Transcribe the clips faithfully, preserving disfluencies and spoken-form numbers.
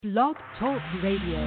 Blog Talk Radio.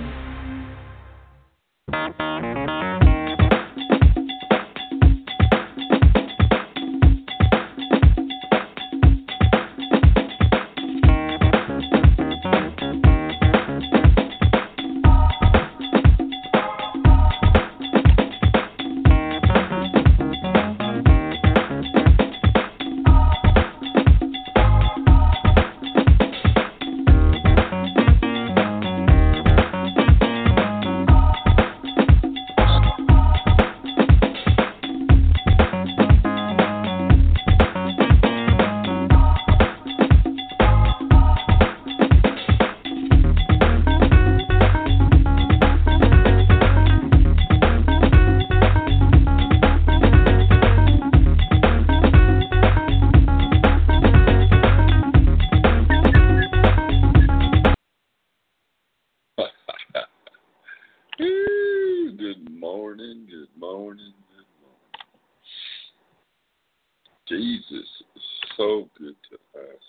Jesus is so good to us,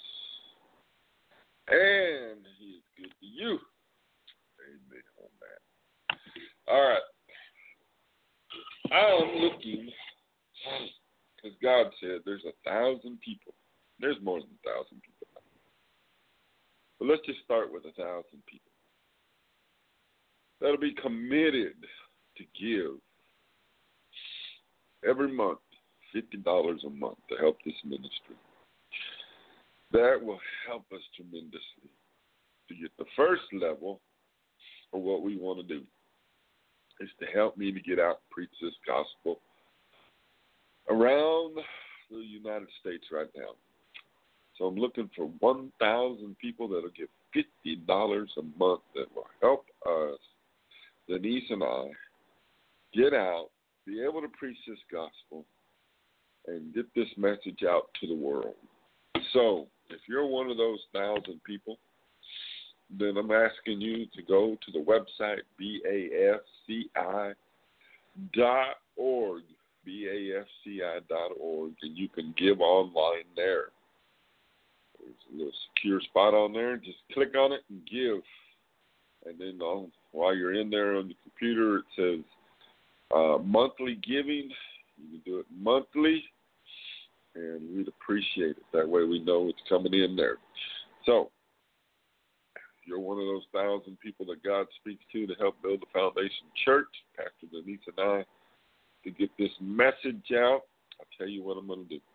and he is good to you. Amen on that. All right. I'm looking, because God said there's a thousand people. There's more than a thousand people. But let's just start with a thousand people that'll be committed to give every month fifty dollars a month to help this ministry. That will help us tremendously to get the first level of what we want to do is to help me to get out and preach this gospel around the United States right now. So I'm looking for one thousand people that will give fifty dollars a month that will help us, Denise and I, get out, be able to preach this gospel, and get this message out to the world. So if you're one of those thousand people, then I'm asking you to go to the website, B A F C I dot org, B A F C I dot org, and you can give online there. There's a little secure spot on there. Just click on it and give. And then on, while you're in there on the computer, it says uh, monthly giving. You can do it monthly, and we'd appreciate it. That way we know it's coming in there. So if you're one of those thousand people that God speaks to to help build the Foundation Church, Pastor Denise and I, to get this message out, I'll tell you what I'm going to do.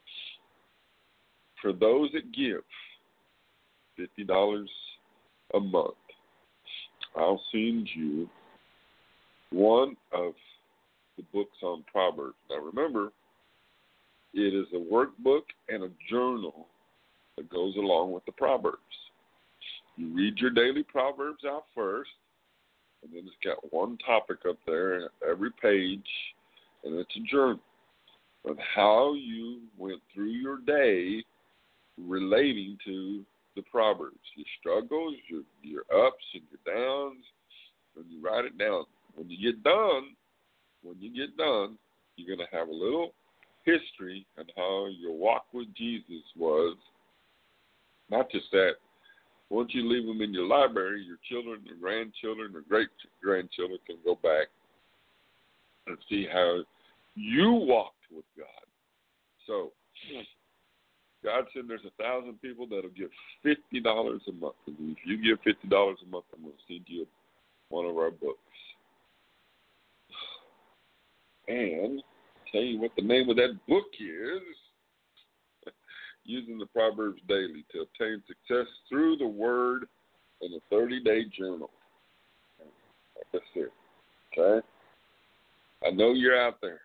For those that give fifty dollars a month, I'll send you one of the books on Proverbs. Now remember, it is a workbook and a journal that goes along with the Proverbs. You read your daily Proverbs out first, and then it's got one topic up there every page, and it's a journal of how you went through your day relating to the Proverbs, your struggles, your, your ups and your downs, and you write it down. When you get done, when you get done, you're going to have a little history on how your walk with Jesus was. Not just that. Once you leave them in your library, your children, your grandchildren, or great-grandchildren can go back and see how you walked with God. So God said there's a thousand people that'll give fifty dollars a month. And if you give fifty dollars a month, I'm going to send you one of our books. And I'll tell you what the name of that book is. Using the Proverbs daily to obtain success through the Word in a thirty-day journal. That's it. Okay? I know you're out there.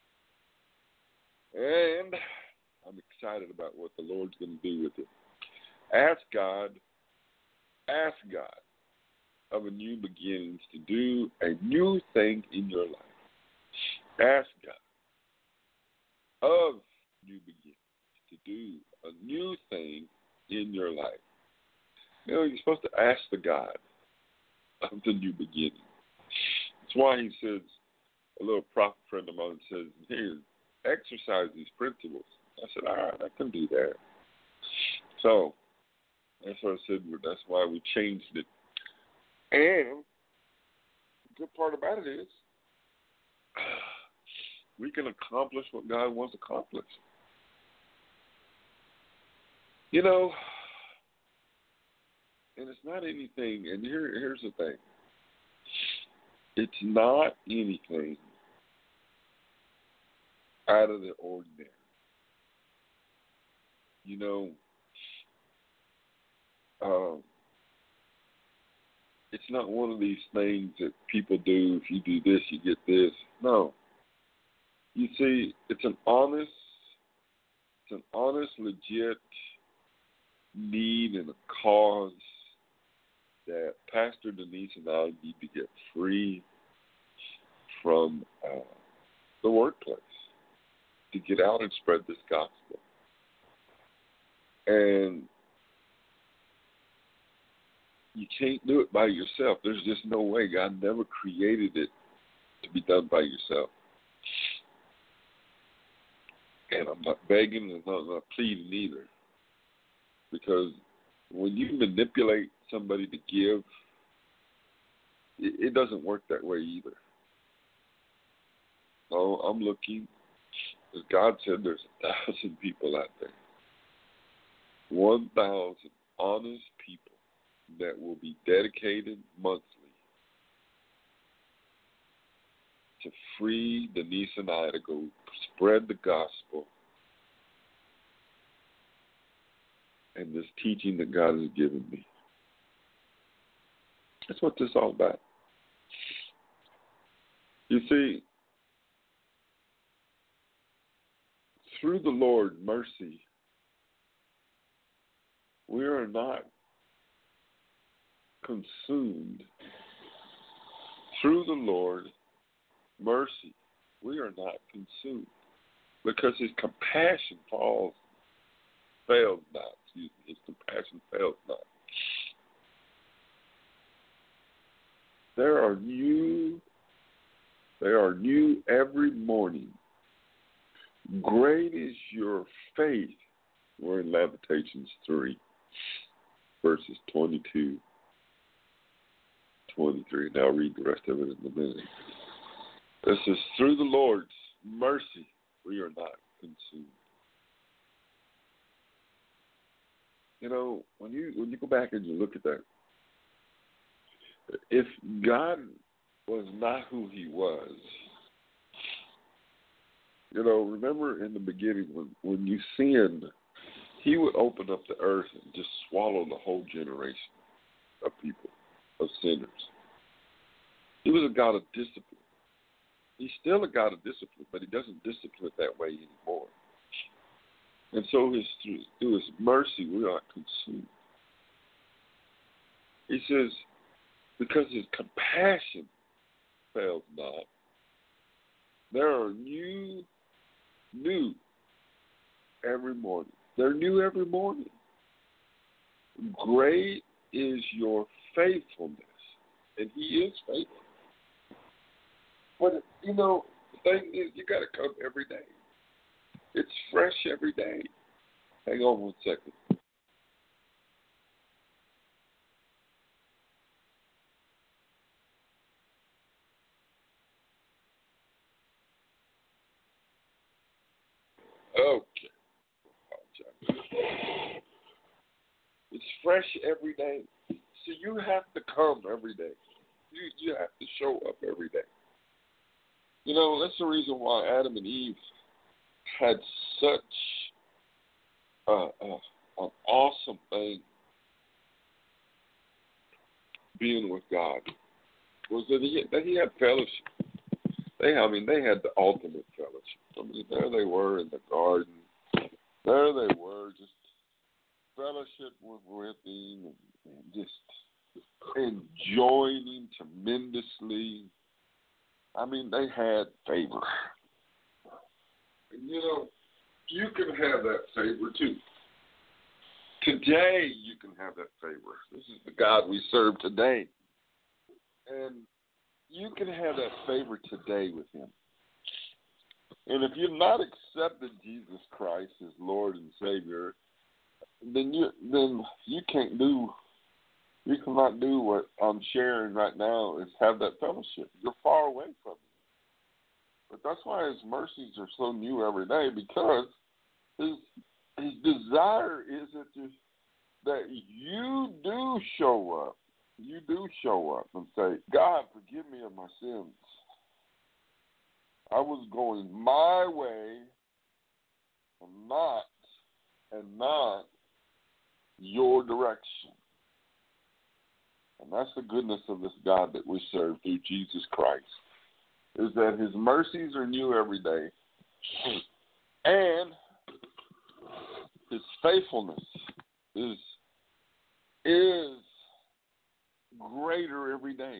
And I'm excited about what the Lord's going to do with it. Ask God, ask God of a new beginnings to do a new thing in your life. Ask God of new beginnings to do a new thing in your life. You know, you're supposed to ask the God of the new beginning. That's why he says, a little prophet friend of mine says, here, exercise these principles. I said, all right, I can do that. So that's what I said. That's why we changed it And the good part about it is we can accomplish what God wants to accomplish. You know, and it's not anything, and here, here's the thing. It's not anything out of the ordinary. You know, um, it's not one of these things that people do. If you do this, you get this. No. You see, it's an honest, it's an honest, legit need and a cause that Pastor Denise and I need to get free from uh, the workplace, to get out and spread this gospel. And you can't do it by yourself. There's just no way. God never created it to be done by yourself. And I'm not begging and I'm not pleading either. Because when you manipulate somebody to give, it, it doesn't work that way either. So I'm looking, as God said, there's a thousand people out there. One thousand honest people that will be dedicated monthly to free Denise and I to go spread the gospel and this teaching that God has given me. That's what this is all about. You see, through the Lord mercy, we are not consumed. Through the Lord mercy, we are not consumed, because His compassion falls, fails not. Excuse me, His compassion fails not. There are new, there are new every morning. Great is your faith. We're in Lamentations three, verses twenty-two, twenty-three. And I'll read the rest of it in a minute. This is through the Lord's mercy, we are not consumed. You know, when you when you go back and you look at that, if God was not who He was, you know, remember in the beginning when, when you sinned, He would open up the earth and just swallow the whole generation of people, of sinners. He was a God of discipline. He's still a God of discipline, but He doesn't discipline that way anymore. And so his, through His mercy, we are consumed. He says, because His compassion fails not, there are new, new every morning. They're new every morning. Great is your faithfulness, and He is faithful. But, you know, the thing is, you got to come every day. It's fresh every day. Hang on one second. Okay. It's fresh every day. So you have to come every day. You you have to show up every day. You know, that's the reason why Adam and Eve had such uh, uh, an awesome thing being with God, was that he, that he had fellowship. They, I mean, they had the ultimate fellowship. I mean, there they were in the garden. There they were, just fellowship with, with Him, and, and just enjoying Him tremendously. I mean, they had favor. And, you know, you can have that favor too. Today, you can have that favor. This is the God we serve today. And you can have that favor today with Him. And if you've not accepted Jesus Christ as Lord and Savior, then you then you can't do You cannot do what I'm sharing right now is have that fellowship. You're far away from it. But that's why his mercies are so new every day, because his his desire is that you, that you do show up. You do show up and say, God, forgive me of my sins. I was going my way and not and not your direction. And that's the goodness of this God that we serve through Jesus Christ, is that his mercies are new every day, and his faithfulness is is greater every day.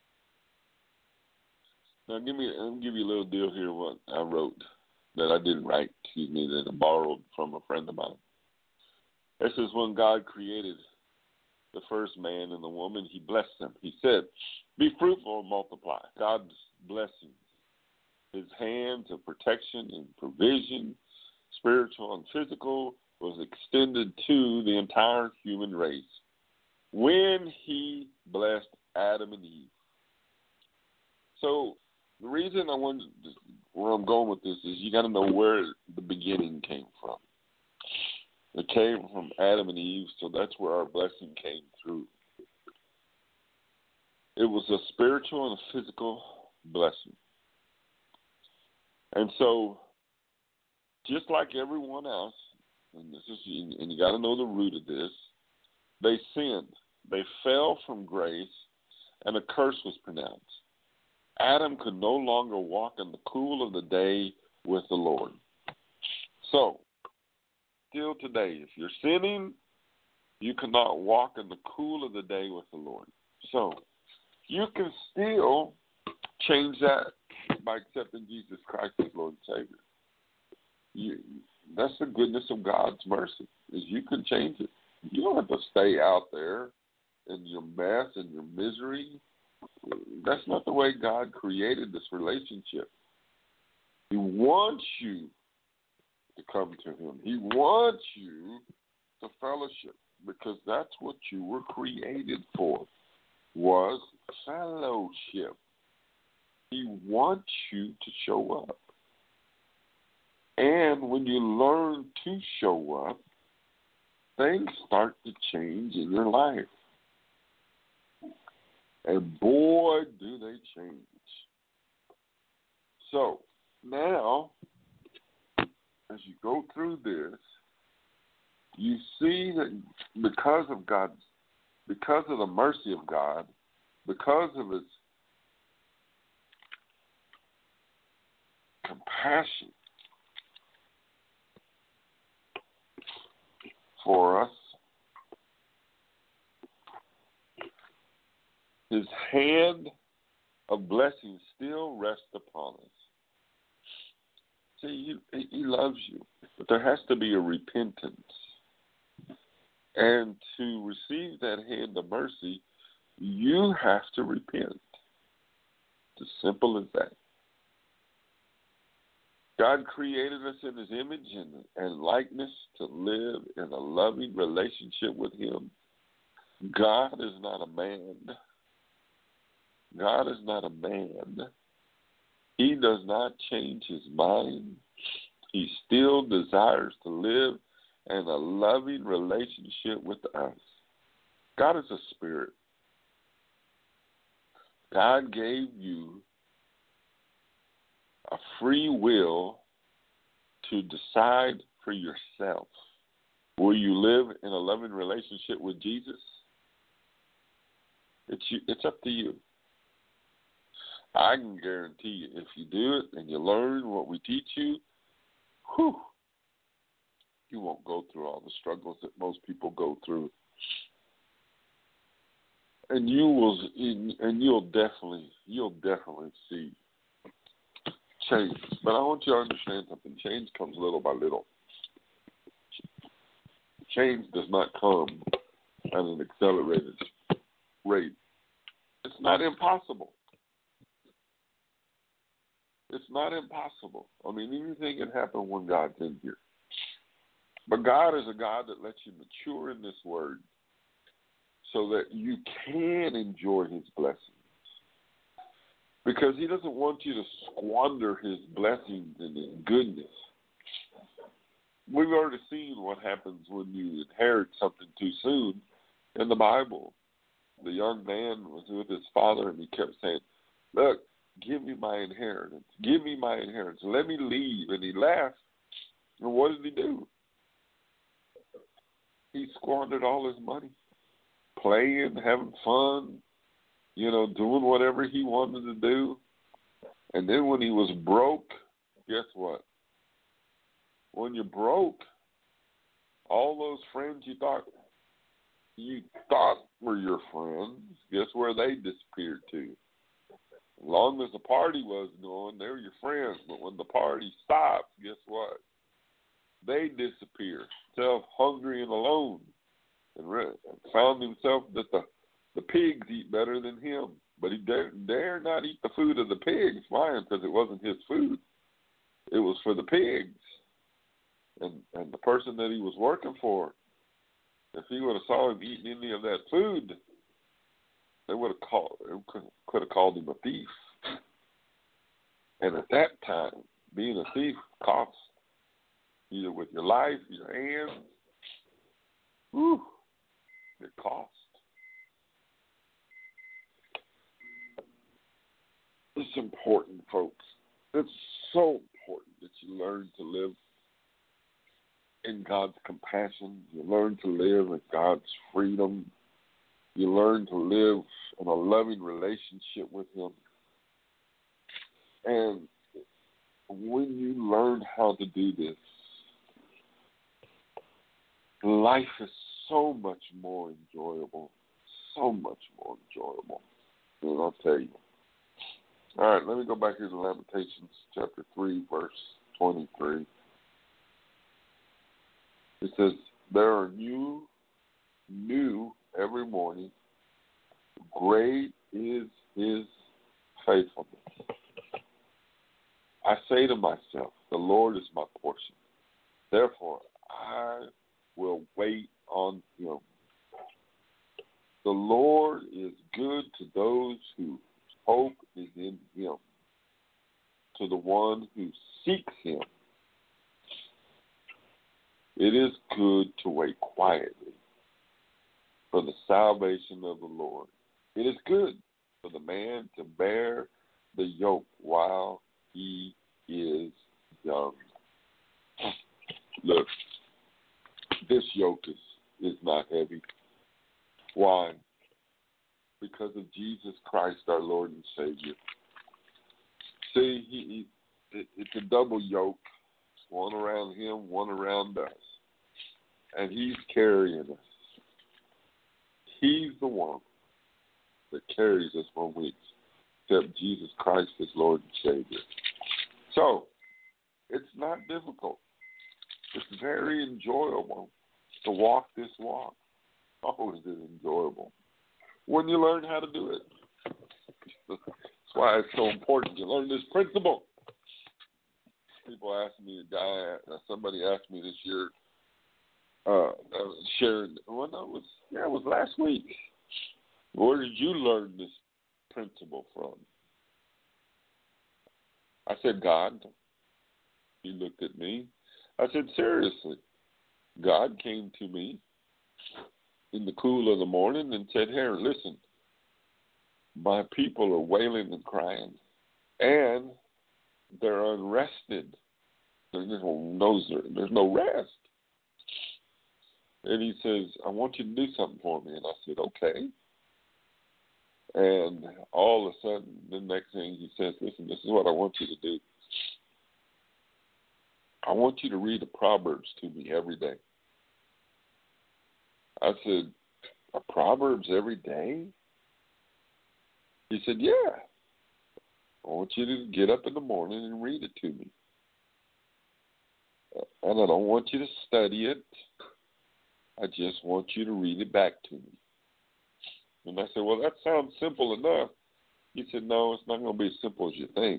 Now, give me, let me give you a little deal here. What I wrote that I didn't write, excuse me, that I borrowed from a friend of mine. This is when God created the first man and the woman. He blessed them. He said, "Be fruitful and multiply." God's blessings, his hands of protection and provision, spiritual and physical, was extended to the entire human race when he blessed Adam and Eve. So the reason I wanted to, where I'm going with this is you got to know where the beginning came from. It came from Adam and Eve, so that's where our blessing came through. It was a spiritual and a physical blessing. And so, just like everyone else, and this is, and you got to know the root of this, they sinned. They fell from grace, and a curse was pronounced. Adam could no longer walk in the cool of the day with the Lord. So, still today, if you're sinning, you cannot walk in the cool of the day with the Lord. So, you can still change that by accepting Jesus Christ as Lord and Savior. You, that's the goodness of God's mercy, is you can change it. You don't have to stay out there in your mess and your misery. That's not the way God created this relationship. He wants you to come to him. He wants you to fellowship, because that's what you were created for, was fellowship. He wants you to show up. And when you learn to show up, things start to change in your life. And boy, do they change. So, now, as you go through this, you see that because of God's, because of the mercy of God, because of his compassion for us, his hand of blessing still rests upon us. See, he, he loves you, but there has to be a repentance. And to receive that hand of mercy, you have to repent. It's as simple as that. God created us in his image and, and likeness to live in a loving relationship with him. God is not a man. God is not a man. He does not change his mind. He still desires to live in a loving relationship with us. God is a spirit. God gave you a free will to decide for yourself. Will you live in a loving relationship with Jesus? It's you, it's up to you. I can guarantee you, if you do it and you learn what we teach you, whew, you won't go through all the struggles that most people go through. And you will, and you'll definitely, you'll definitely see change. But I want you to understand something. Change comes little by little. Change does not come at an accelerated rate. It's not impossible. It's not impossible. I mean, anything can happen when God's in here. But God is a God that lets you mature in this word so that you can enjoy his blessings. Because he doesn't want you to squander his blessings and his goodness. We've already seen what happens when you inherit something too soon in the Bible. The young man was with his father and he kept saying, look, give me my inheritance. Give me my inheritance. Let me leave. And he left. And what did he do? He squandered all his money, playing, having fun, you know, doing whatever he wanted to do. And then when he was broke, guess what? When you're broke, all those friends you thought you thought were your friends, guess where they disappeared to? As long as the party was going, they were your friends. But when the party stops, guess what? They disappear, self-hungry and alone, and re- found himself that the, the pigs eat better than him. But he dare, dare not eat the food of the pigs. Why? Because it wasn't his food. It was for the pigs. And and the person that he was working for, if he would have saw him eating any of that food, they would have called, could, could have called him a thief. And at that time, being a thief costs, either with your life, your hands. Whew, it costs. It's important, folks. It's so important that you learn to live in God's compassion. You learn to live in God's freedom. You learn to live in a loving relationship with him. And when you learn how to do this, life is so much more enjoyable, so much more enjoyable. And I'll tell you. All right, let me go back here to Lamentations chapter three, verse twenty-three. It says, there are new, new every morning. Great is his faithfulness. I say to myself, the Lord is my portion. Therefore, I will wait on him. The Lord is good to those whose hope is in him, to the one who seeks him. It is good to wait quietly for the salvation of the Lord. It is good for the man to bear the yoke while he is young. Look, this yoke is, is not heavy. Why? Because of Jesus Christ, our Lord and Savior. See, he, he, it, it's a double yoke. One around him, one around us. And he's carrying us. He's the one that carries us when we accept Jesus Christ as Lord and Savior. So, it's not difficult. It's very enjoyable to walk this walk. Oh, is it enjoyable. When you learn how to do it. That's why it's so important. You learn this principle. People ask me, a guy, uh, somebody asked me this year, uh, uh, shared, well, no, it was, yeah, it was last week. Where did you learn this principle from? I said, God. He looked at me. I said, seriously. God came to me in the cool of the morning and said, here, listen, my people are wailing and crying, and they're unrested. There's no, there's no rest. And he says, I want you to do something for me. And I said, okay. And all of a sudden, the next thing he says, listen, this is what I want you to do. I want you to read the Proverbs to me every day. I said, a Proverbs every day? He said, yeah. I want you to get up in the morning and read it to me. And I don't want you to study it. I just want you to read it back to me. And I said, well, that sounds simple enough. He said, no, it's not going to be as simple as you think.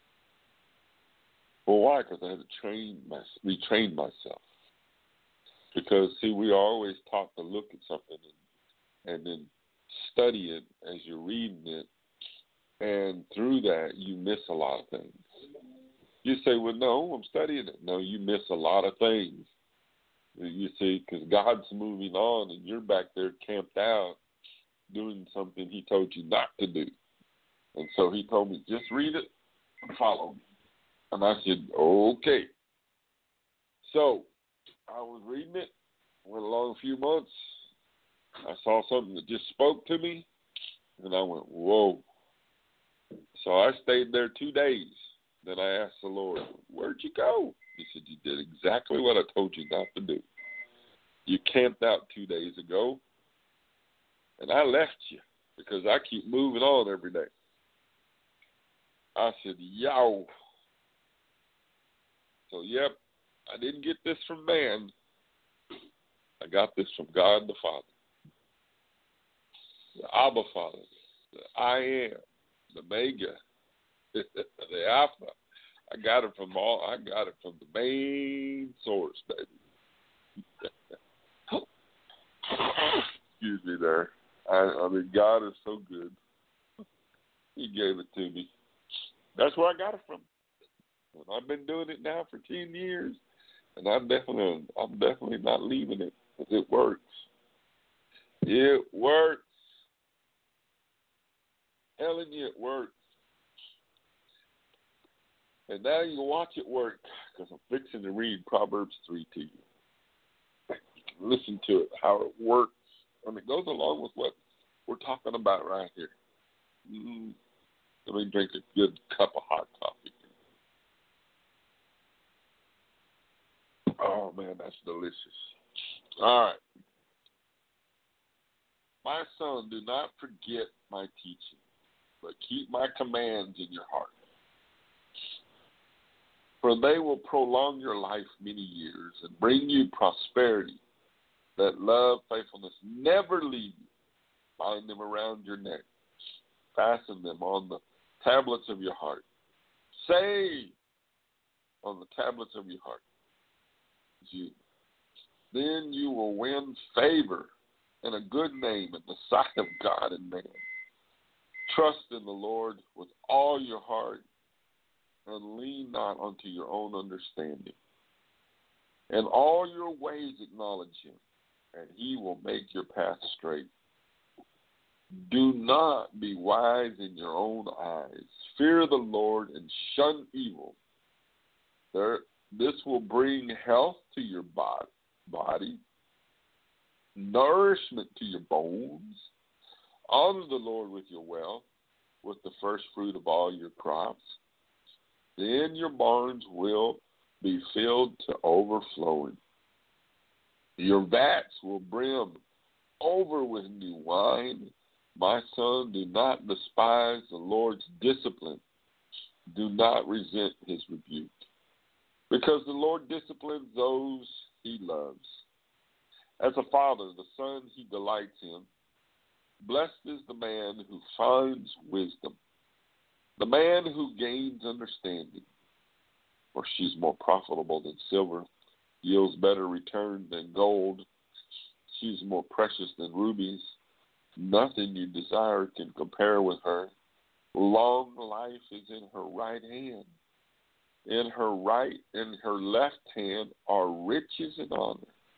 Well, why? Because I had to train my, retrain myself. Because, see, we are always taught to look at something and, and then study it as you're reading it. And through that, you miss a lot of things. You say, well, no, I'm studying it. No, you miss a lot of things. You see, because God's moving on and you're back there camped out doing something he told you not to do. And so he told me, just read it and follow me. And I said, okay. So I was reading it, went along a few months. I saw something that just spoke to me, and I went, whoa. So I stayed there two days. Then I asked the Lord, where'd you go? He said, you did exactly what I told you not to do. You camped out two days ago, and I left you because I keep moving on every day. I said, yow. So, yep, I didn't get this from man. I got this from God the Father. The Abba Father, the I Am, the Mega, the Alpha. I got it from all. I got it from the main source, baby. Excuse me, there. I, I mean, God is so good. He gave it to me. That's where I got it from. And I've been doing it now for ten years, and I'm definitely, I'm definitely not leaving it because it works. It works. Telling you it works. And now you can watch it work because I'm fixing to read Proverbs three to you. You can listen to it, how it works. And it goes along with what we're talking about right here. Mm-hmm. Let me drink a good cup of hot coffee. Oh, man, that's delicious. All right. My son, do not forget my teaching, but keep my commands in your heart. For they will prolong your life many years and bring you prosperity. Let love, faithfulness never leave you. Bind them around your neck. Fasten them on the tablets of your heart. Say on the tablets of your heart. You. Then you will win favor and a good name in the sight of God and man. Trust in the Lord with all your heart and lean not unto your own understanding. In all your ways acknowledge him, and he will make your path straight. Do not be wise in your own eyes. Fear the Lord and shun evil. There, this will bring health to your body, nourishment to your bones. Honor the Lord with your wealth, with the first fruit of all your crops. Then your barns will be filled to overflowing. Your vats will brim over with new wine. My son, do not despise the Lord's discipline. Do not resent his rebuke. Because the Lord disciplines those he loves. As a father, the son he delights in. Blessed is the man who finds wisdom, the man who gains understanding. For she's more profitable than silver, yields better return than gold. She's more precious than rubies. Nothing you desire can compare with her. Long life is in her right hand. In her right and her left hand are riches and honor.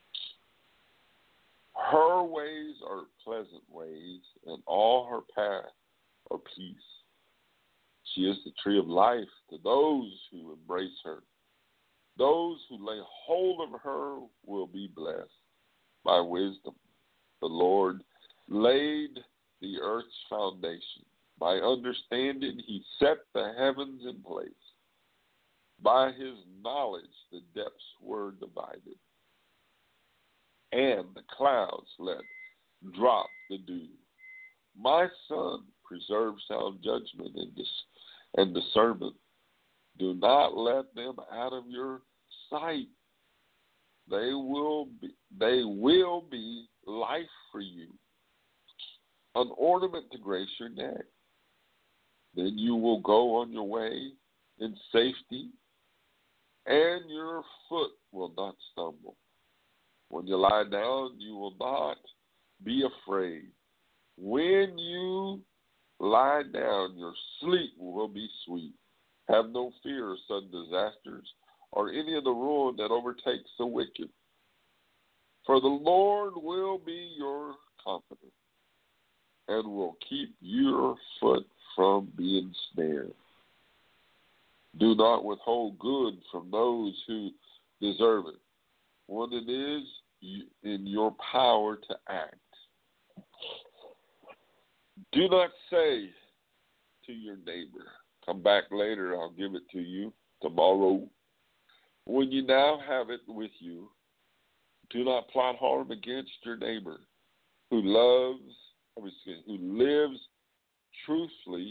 Her ways are pleasant ways, and all her paths are peace. She is the tree of life to those who embrace her. Those who lay hold of her will be blessed. By wisdom, the Lord laid the earth's foundation. By understanding, he set the heavens in place. By his knowledge, the depths were divided, and the clouds let drop the dew. My son, preserve sound judgment and, dis- and discernment. Do not let them out of your sight. They will be, they will be life for you, an ornament to grace your neck. Then you will go on your way in safety, and your foot will not stumble. When you lie down, you will not be afraid. When you lie down, your sleep will be sweet. Have no fear of sudden disasters or any of the ruin that overtakes the wicked. For the Lord will be your confidence and will keep your foot from being snared. Do not withhold good from those who deserve it, when it is in your power to act. Do not say to your neighbor, come back later, I'll give it to you tomorrow. When you now have it with you, do not plot harm against your neighbor who loves, excuse me, who lives truthfully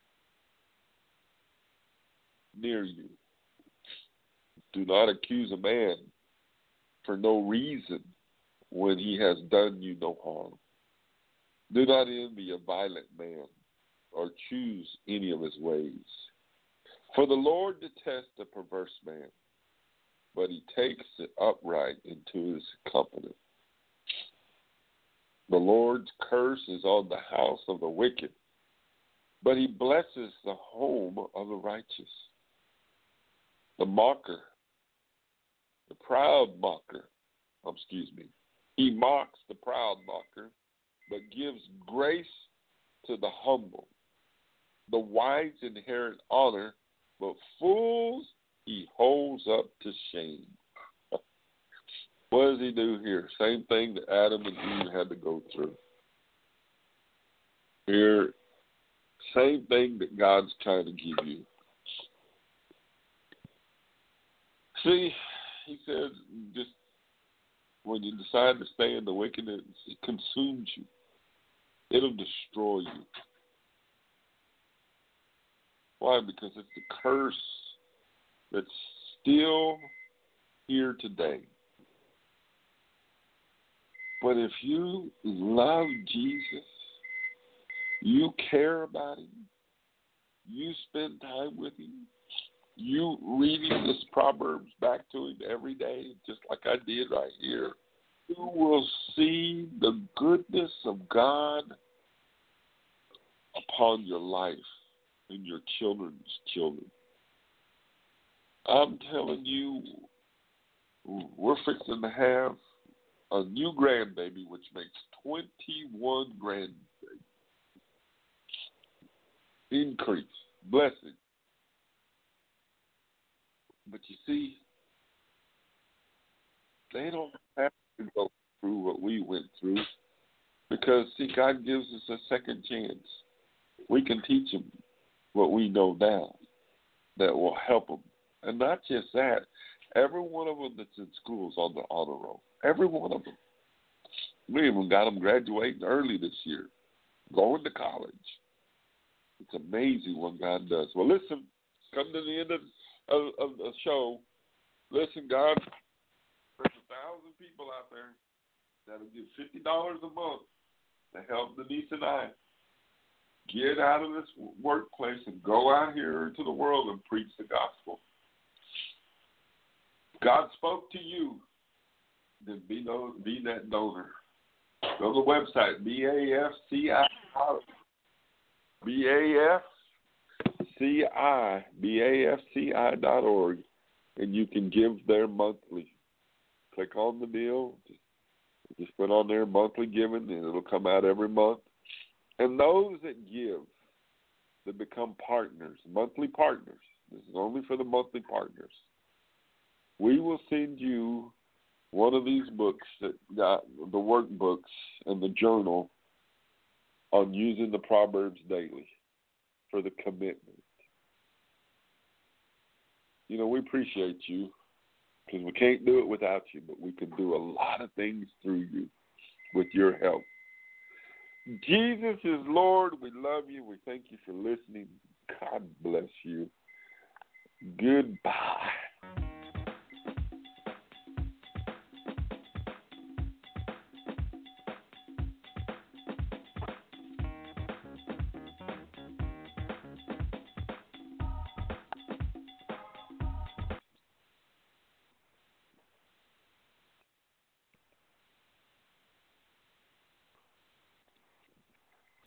near you. Do not accuse a man for no reason when he has done you no harm. Do not envy a violent man or choose any of his ways. For the Lord detests a perverse man, but he takes the upright into his company. The Lord's curse is on the house of the wicked, but he blesses the home of the righteous. The mocker, the proud mocker, excuse me, he mocks the proud mocker, but gives grace to the humble. The wise inherit honor, but fools he holds up to shame. What does he do here? Same thing that Adam and Eve had to go through. Here, same thing that God's trying to give you. See, he says, just when you decide to stay in the wickedness, it consumes you. It'll destroy you. Why? Because it's the curse that's still here today. But if you love Jesus, you care about him, you spend time with him, you reading this Proverbs back to him every day, just like I did right here, you will see the goodness of God upon your life and your children's children. I'm telling you, we're fixing to have a new grandbaby, which makes twenty-one grandbabies. Increase, blessing. But you see, they don't have to go through what we went through because, see, God gives us a second chance. We can teach them what we know now that will help them. And not just that, every one of them that's in school is on the honor roll. Every one of them. We even got them graduating early this year, going to college. It's amazing what God does. Well, listen, come to the end of, of, of the show. Listen, God, there's a thousand people out there that'll give fifty dollars a month to help Denise and I get out of this workplace and go out here into the world and preach the gospel. God spoke to you, then be, no, be that donor. Go to the website, B A F C I, B A F C I, B A F C I dot org, and you can give there monthly. Click on the deal, just, just put on there monthly giving, and it'll come out every month. And those that give, that become partners, monthly partners, this is only for the monthly partners, we will send you one of these books that got the workbooks and the journal on using the Proverbs daily for the commitment. You know, we appreciate you because we can't do it without you, but we can do a lot of things through you with your help. Jesus is Lord. We love you. We thank you for listening. God bless you. Goodbye.